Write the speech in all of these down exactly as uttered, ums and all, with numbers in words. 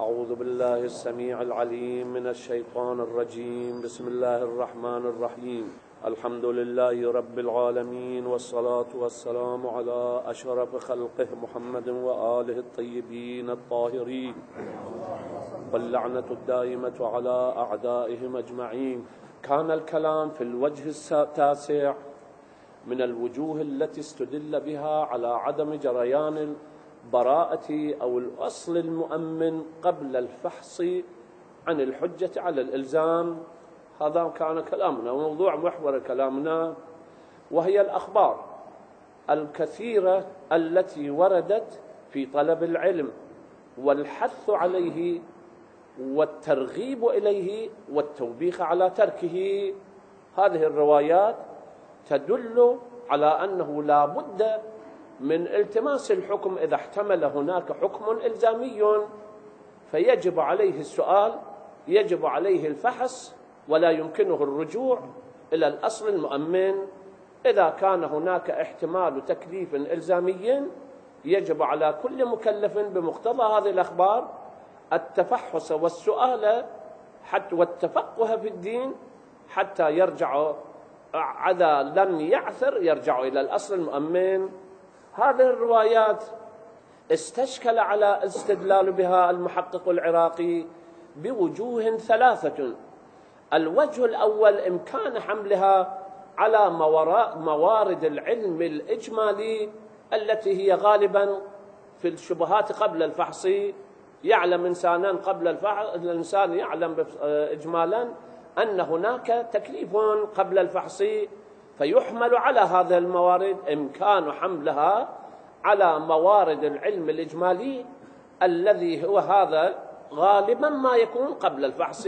أعوذ بالله السميع العليم من الشيطان الرجيم. بسم الله الرحمن الرحيم. الحمد لله رب العالمين، والصلاة والسلام على أشرف خلقه محمد وآله الطيبين الطاهرين، واللعنة الدائمة على أعدائهم أجمعين. كان الكلام في الوجه التاسع من الوجوه التي استدل بها على عدم جريان البراءة أو الأصل المؤمن قبل الفحص عن الحجة على الإلزام. هذا كان كلامنا وموضوع محور كلامنا، وهي الأخبار الكثيرة التي وردت في طلب العلم والحث عليه والترغيب إليه والتوبيخ على تركه. هذه الروايات تدل على أنه لا بد من التماس الحكم إذا احتمل هناك حكم إلزامي، فيجب عليه السؤال، يجب عليه الفحص، ولا يمكنه الرجوع إلى الأصل المؤمن. إذا كان هناك احتمال تكليف إلزامي، يجب على كل مكلف بمقتضى هذه الأخبار التفحص والسؤال حتى والتفقه في الدين، حتى يرجع إذا لم يعثر يرجع إلى الأصل المؤمن. هذه الروايات استشكل على استدلال بها المحقق العراقي بوجوه ثلاثة. الوجه الأول إمكان حملها على موارد العلم الإجمالي التي هي غالبا في الشبهات قبل الفحص. يعلم إنسانا قبل الفحص، الإنسان يعلم إجمالا أن هناك تكليف قبل الفحص، فيحمل على هذه الموارد. إمكان حملها على موارد العلم الإجمالي الذي هو هذا غالبا ما يكون قبل الفحص،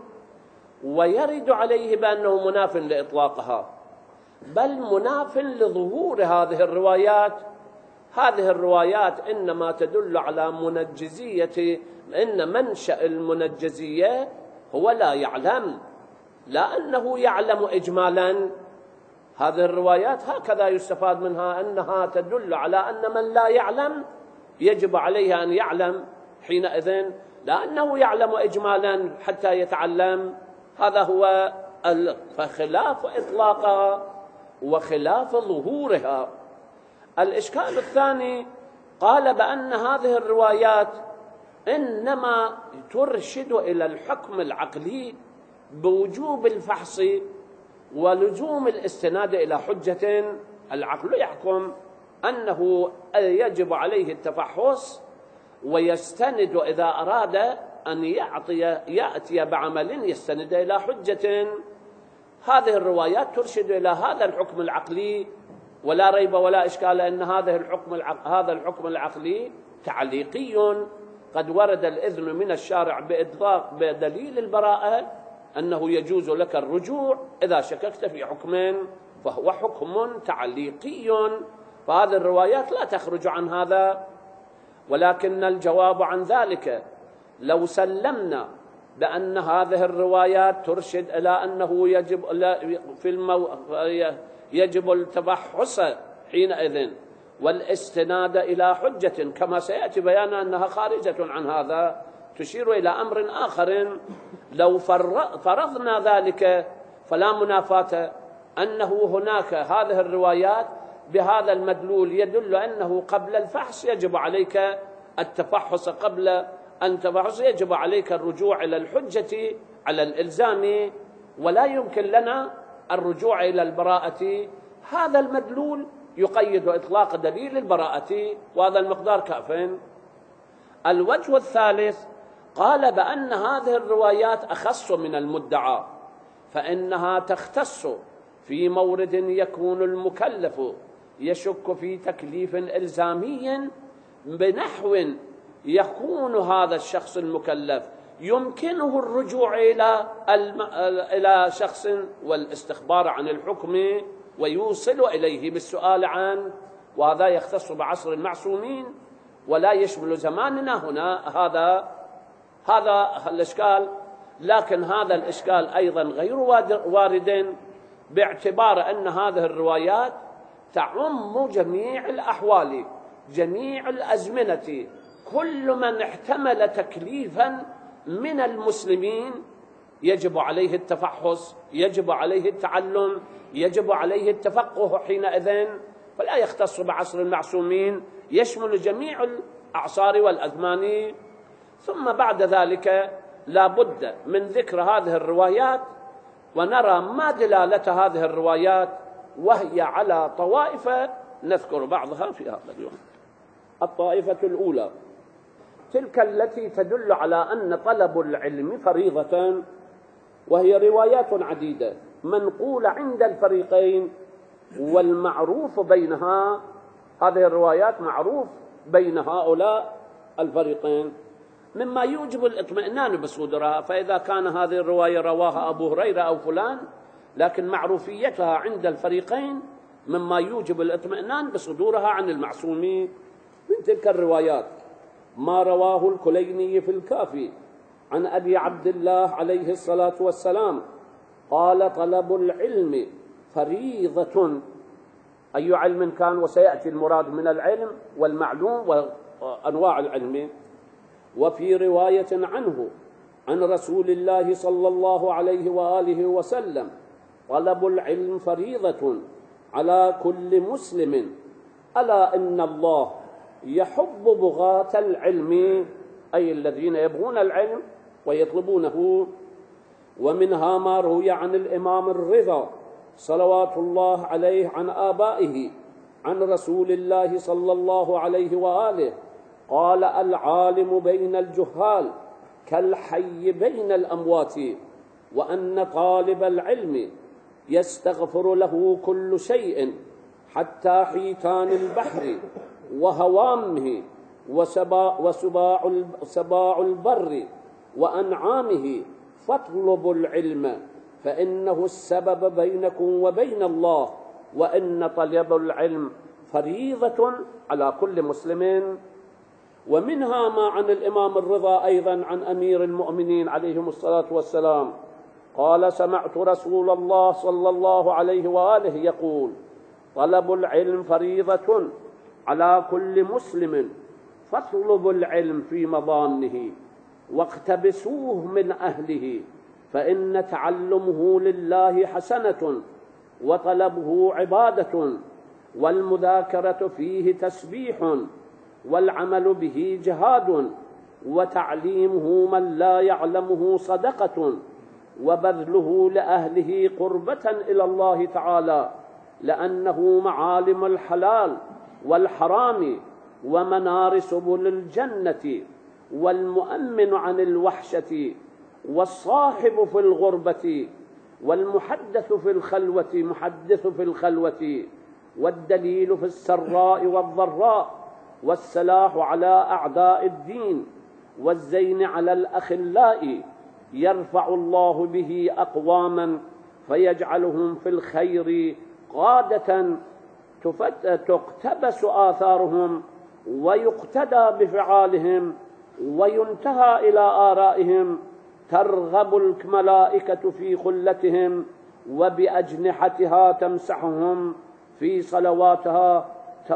ويرد عليه بأنه مناف لإطلاقها، بل مناف لظهور هذه الروايات. هذه الروايات إنما تدل على منجزية، إن منشأ المنجزية هو لا يعلم، لا أنه يعلم إجمالا. هذه الروايات هكذا يستفاد منها أنها تدل على أن من لا يعلم يجب عليه أن يعلم حينئذ، لا أنه يعلم إجمالا حتى يتعلم. هذا هو فخلاف إطلاقها وخلاف ظهورها. الإشكال الثاني قال بأن هذه الروايات إنما ترشد إلى الحكم العقلي بوجوب الفحص ولزوم الاستناد إلى حجة. العقل يحكم أنه يجب عليه التفحص ويستند إذا أراد أن يعطي يأتي بعمل يستند إلى حجة. هذه الروايات ترشد إلى هذا الحكم العقلي، ولا ريب ولا إشكال أن هذا الحكم هذا الحكم العقلي تعليقي. قد ورد الإذن من الشارع بإطلاق بدليل البراءة أنه يجوز لك الرجوع إذا شككت في حكم، فهو حكم تعليقي. فهذه الروايات لا تخرج عن هذا. ولكن الجواب عن ذلك لو سلمنا بأن هذه الروايات ترشد إلى أنه يجب في المو... يجب التبحث حينئذ والاستناد إلى حجة، كما سيأتي بيان أنها خارجة عن هذا، تشير إلى أمر آخر. لو فرضنا ذلك فلا منافاة أنه هناك هذه الروايات بهذا المدلول يدل أنه قبل الفحص يجب عليك التفحص، قبل أن تفحص يجب عليك الرجوع إلى الحجة على الإلزام، ولا يمكن لنا الرجوع إلى البراءة. هذا المدلول يقيد إطلاق دليل البراءة، وهذا المقدار كاف. الوجه الثالث قال بأن هذه الروايات أخص من المدعى، فإنها تختص في مورد يكون المكلف يشك في تكليف إلزامي بنحو يكون هذا الشخص المكلف يمكنه الرجوع إلى إلى شخص والاستخبار عن الحكم ويوصل إليه بالسؤال عنه، وهذا يختص بعصر المعصومين ولا يشمل زماننا هنا. هذا هذا الإشكال. لكن هذا الإشكال أيضا غير وارد، باعتبار أن هذه الروايات تعم جميع الأحوال، جميع الأزمنة، كل من احتمل تكليفا من المسلمين يجب عليه التفحص، يجب عليه التعلم، يجب عليه التفقه حينئذ، فلا يختص بعصر المعصومين، يشمل جميع الأعصار والأزمان. ثم بعد ذلك لا بد من ذكر هذه الروايات، ونرى ما دلالة هذه الروايات، وهي على طوائف نذكر بعضها في هذا اليوم. الطائفة الأولى تلك التي تدل على أن طلب العلم فريضة، وهي روايات عديدة منقولة عند الفريقين والمعروف بينها. هذه الروايات معروف بين هؤلاء الفريقين مما يوجب الاطمئنان بصدورها. فإذا كان هذه الرواية رواها أبو هريرة أو فلان، لكن معروفيتها عند الفريقين مما يوجب الاطمئنان بصدورها عن المعصومين. من تلك الروايات ما رواه الكليني في الكافي عن أبي عبد الله عليه الصلاة والسلام قال: طلب العلم فريضة. أي علم كان؟ وسيأتي المراد من العلم والمعلوم وأنواع العلم. وفي رواية عنه عن رسول الله صلى الله عليه وآله وسلم: طلب العلم فريضة على كل مسلم، ألا إن الله يحب بغاة العلم، أي الذين يبغون العلم ويطلبونه. ومنها ما روي عن الإمام الرضا صلوات الله عليه عن آبائه عن رسول الله صلى الله عليه وآله قال: العالم بين الجهال كالحي بين الأموات، وأن طالب العلم يستغفر له كل شيء حتى حيتان البحر وهوامه وسباع البر وأنعامه، فاطلبوا العلم فإنه السبب بينكم وبين الله، وإن طلب العلم فريضة على كل مسلم. ومنها ما عن الإمام الرضا أيضا عن أمير المؤمنين عليهم الصلاة والسلام قال: سمعت رسول الله صلى الله عليه وآله يقول: طلب العلم فريضة على كل مسلم، فاطلبوا العلم في مظانه واقتبسوه من أهله، فإن تعلمه لله حسنة، وطلبه عبادة، والمذاكرة فيه تسبيح، والعمل به جهاد، وتعليمه من لا يعلمه صدقة، وبذله لأهله قربة إلى الله تعالى، لأنه معالم الحلال والحرام ومنار سبل الجنة، والمؤمن عن الوحشة، والصاحب في الغربة، والمحدث في الخلوة محدث في الخلوة، والدليل في السراء والضراء، والسلاح على أعداء الدين، والزين على الأخلاء، يرفع الله به أقواما فيجعلهم في الخير قادة تقتبس آثارهم ويقتدى بفعالهم، وينتهى إلى آرائهم، ترغب الملائكة في خلتهم، وبأجنحتها تمسحهم في صلواتها،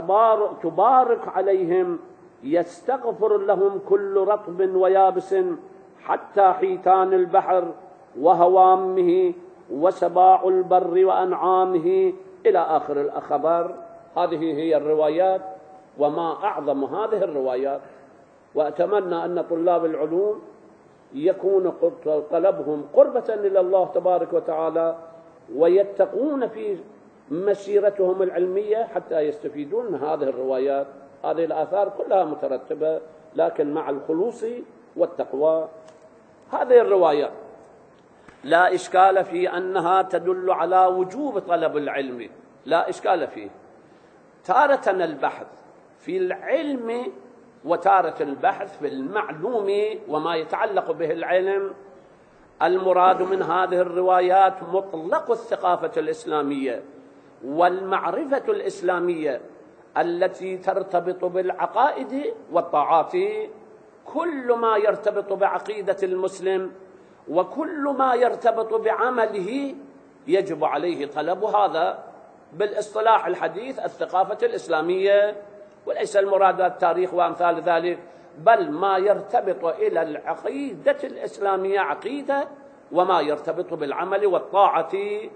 تبارك عليهم، يستغفر لهم كل رطب ويابس، حتى حيتان البحر وهوامه وسباع البر وأنعامه، إلى آخر الخبر. هذه هي الروايات، وما أعظم هذه الروايات. وأتمنى أن طلاب العلوم يكون طلبهم قربة إلى الله تبارك وتعالى، ويتقون في مسيرتهم العلمية حتى يستفيدون من هذه الروايات. هذه الآثار كلها مترتبة، لكن مع الخلوص والتقوى. هذه الروايات لا إشكال في أنها تدل على وجوب طلب العلم، لا إشكال فيه. تارة البحث في العلم، وتارة البحث في المعلوم وما يتعلق به العلم. المراد من هذه الروايات مطلق الثقافة الإسلامية والمعرفة الإسلامية التي ترتبط بالعقائد والطاعات. كل ما يرتبط بعقيدة المسلم وكل ما يرتبط بعمله يجب عليه طلب هذا بالاصطلاح الحديث الثقافة الإسلامية، وليس المراد التاريخ وأمثال ذلك، بل ما يرتبط إلى العقيدة الإسلامية عقيدة، وما يرتبط بالعمل والطاعة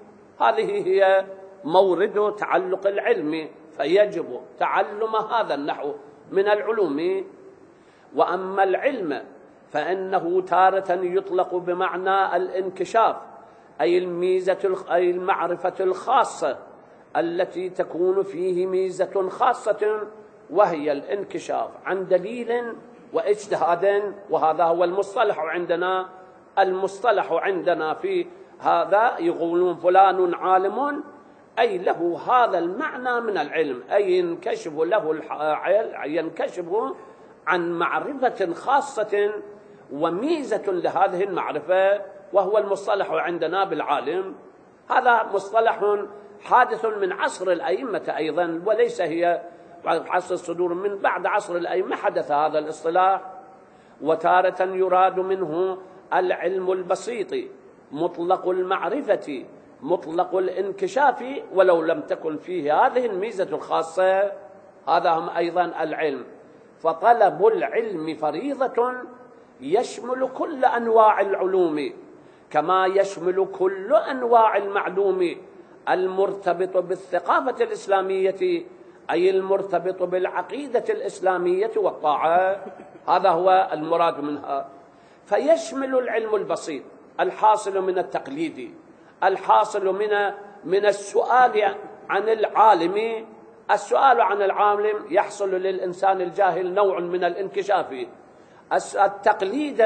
هذه هي مورد تعلق العلم، فيجب تعلم هذا النحو من العلوم. وأما العلم فإنه تارة يطلق بمعنى الانكشاف، أي الميزة أي المعرفة الخاصة التي تكون فيه ميزة خاصة، وهي الانكشاف عن دليل واجتهاد، وهذا هو المصطلح عندنا. المصطلح عندنا في هذا يقولون فلان عالم، أي له هذا المعنى من العلم، أي ينكشف له ينكشف عن معرفة خاصة وميزة لهذه المعرفة، وهو المصطلح عندنا بالعالم. هذا مصطلح حادث من عصر الأئمة أيضا، وليس هي عصر الصدور، من بعد عصر الأئمة حدث هذا الاصطلاح. وتارة يراد منه العلم البسيط مطلق المعرفة مطلق الانكشاف، ولو لم تكن فيه هذه الميزة الخاصة، هذا هم أيضا العلم. فطلب العلم فريضة يشمل كل أنواع العلوم، كما يشمل كل أنواع المعلوم المرتبط بالثقافة الإسلامية، أي المرتبط بالعقيدة الإسلامية والطاعة. هذا هو المراد منها. فيشمل العلم البسيط الحاصل من التقليد، الحاصل من من السؤال عن العالم. السؤال عن العالم يحصل للإنسان الجاهل نوع من الانكشاف. التقليد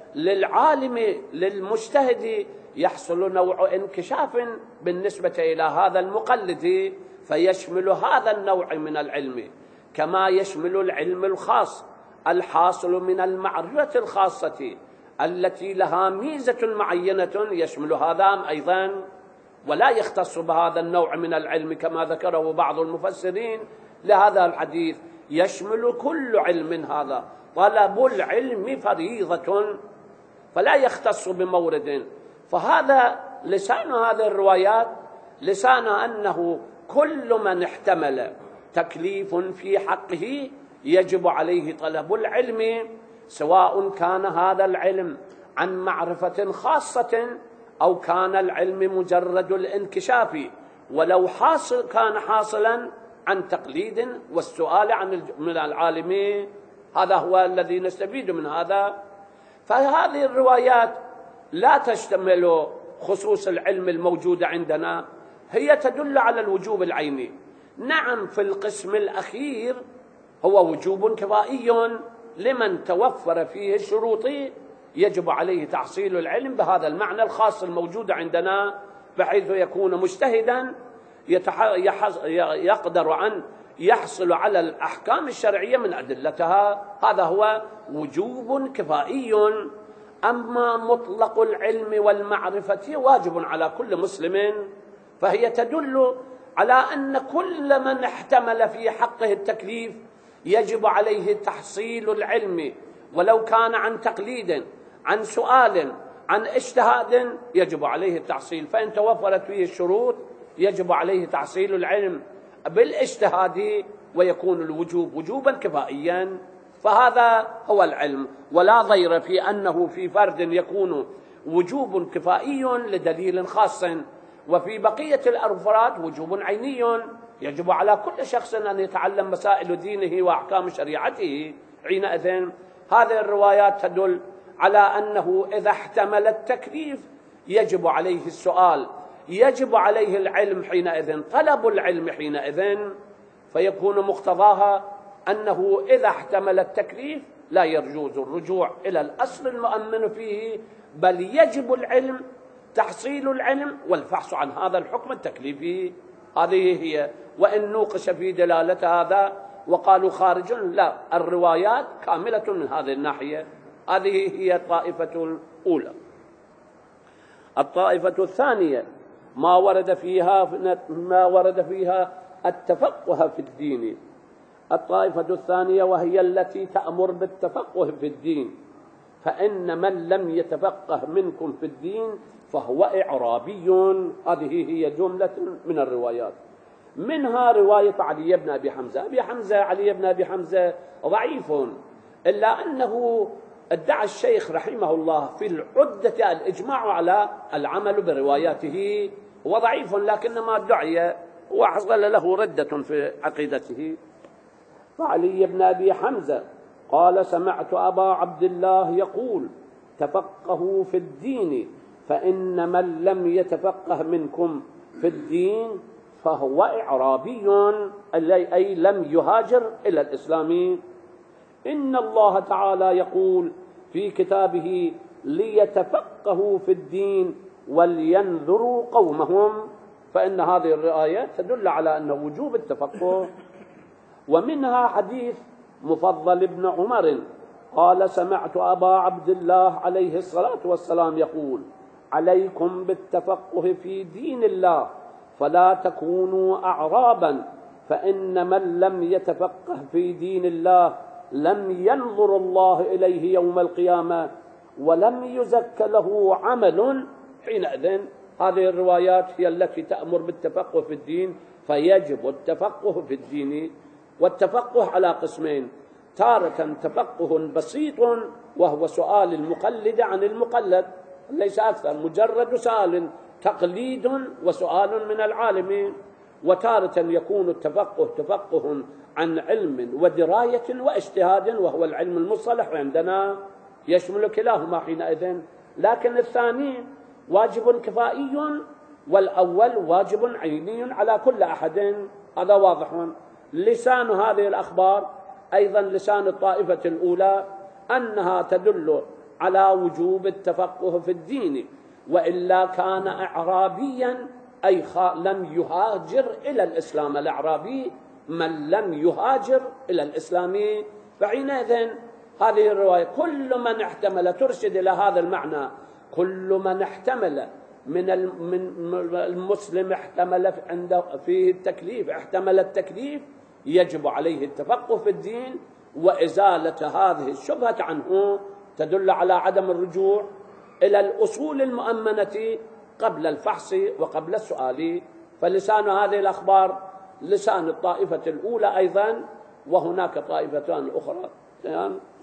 للعالم للمجتهد يحصل نوع انكشاف بالنسبة إلى هذا المقلد، فيشمل هذا النوع من العلم، كما يشمل العلم الخاص الحاصل من المعرفة الخاصة التي لها ميزة معينة، يشمل هذا أيضا، ولا يختص بهذا النوع من العلم كما ذكره بعض المفسرين لهذا الحديث. يشمل كل علم هذا. طلب العلم فريضة، فلا يختص بمورد. فهذا لسان هذه الروايات لسان أنه كل من احتمل تكليف في حقه يجب عليه طلب العلم، سواء كان هذا العلم عن معرفة خاصة أو كان العلم مجرد الانكشاف، ولو حاصل كان حاصلا عن تقليد والسؤال عن من العالم. هذا هو الذي نستفيد من هذا. فهذه الروايات لا تشتمل خصوص العلم الموجود عندنا، هي تدل على الوجوب العيني. نعم، في القسم الأخير هو وجوب كفائي لمن توفر فيه الشروط، يجب عليه تحصيل العلم بهذا المعنى الخاص الموجود عندنا، بحيث يكون مجتهدا يقدر أن يحصل على الأحكام الشرعية من أدلتها. هذا هو وجوب كفائي. أما مطلق العلم والمعرفة واجب على كل مسلم، فهي تدل على أن كل من احتمل في حقه التكليف يجب عليه تحصيل العلم، ولو كان عن تقليد، عن سؤال، عن اجتهاد، يجب عليه التحصيل. فإن توفرت فيه الشروط يجب عليه تحصيل العلم بالاجتهاد، ويكون الوجوب وجوبا كفائيا. فهذا هو العلم، ولا ضير في أنه في فرد يكون وجوب كفائي لدليل خاص، وفي بقية الأفراد وجوب عيني. يجب على كل شخص أن يتعلم مسائل دينه وأحكام شريعته. حينئذ هذه الروايات تدل على أنه إذا احتمل التكليف يجب عليه السؤال، يجب عليه العلم حينئذ، طلب العلم حينئذ، فيكون مقتضاها أنه إذا احتمل التكليف لا يجوز الرجوع إلى الأصل المؤمن فيه، بل يجب العلم، تحصيل العلم والفحص عن هذا الحكم التكليفي. هذه هي. وإن نوقش في دلالة هذا وقالوا خارج، لا، الروايات كاملة من هذه الناحية. هذه هي الطائفة الأولى. الطائفة الثانية ما ورد فيها ما ورد فيها التفقه في الدين. الطائفة الثانية وهي التي تأمر بالتفقه في الدين، فإن من لم يتفقه منكم في الدين فهو إعرابي. هذه هي جملة من الروايات. منها رواية علي بن أبي حمزة. أبي حمزة علي بن أبي حمزة ضعيف، إلا أنه ادعى الشيخ رحمه الله في العدة الإجماع على العمل برواياته، وضعيف لكنما ادعي وحصل له ردة في عقيدته. فعلي بن أبي حمزة قال: سمعت أبا عبد الله يقول: تفقهوا في الدين فإن من لم يتفقه منكم في الدين فهو إعرابي، أي لم يهاجر إلى الإسلام. إن الله تعالى يقول في كتابه: ليتفقهوا في الدين ولينذروا قومهم، فإن هذه الرآية تدل على أن وجوب التفقه. ومنها حديث مفضل بن عمر قال: سمعت أبا عبد الله عليه الصلاة والسلام يقول: عليكم بالتفقه في دين الله فلا تكونوا أعرابا، فإن من لم يتفقه في دين الله لم ينظر الله إليه يوم القيامة ولم يزك له عمل حينئذ. هذه الروايات هي التي تأمر بالتفقه في الدين، فيجب التفقه في الدين. والتفقه على قسمين: تارة تفقه بسيط وهو سؤال المقلد عن المقلد، ليس أكثر، مجرد سؤال تقليد وسؤال من العالم. وتارة يكون التفقه تفقه عن علم ودراية واجتهاد، وهو العلم المصطلح عندنا يشمل كلاهما حينئذ. لكن الثاني واجب كفائي والأول واجب عيني على كل أحد، هذا واضح. لسان هذه الأخبار أيضا لسان الطائفة الأولى أنها تدل على وجوب التفقه في الدين، وإلا كان أعرابيا أي لم يهاجر إلى الإسلام. الأعرابي من لم يهاجر إلى الإسلام. فحينئذ هذه الرواية كل من احتمل ترشد إلى هذا المعنى، كل من احتمل من المسلم احتمل عنده فيه التكليف، احتمل التكليف، يجب عليه التفقه في الدين وإزالة هذه الشبهة عنه، تدل على عدم الرجوع إلى الأصول المؤمنة قبل الفحص وقبل السؤال. فلسان هذه الأخبار لسان الطائفة الأولى أيضا، وهناك طائفتان أخرى.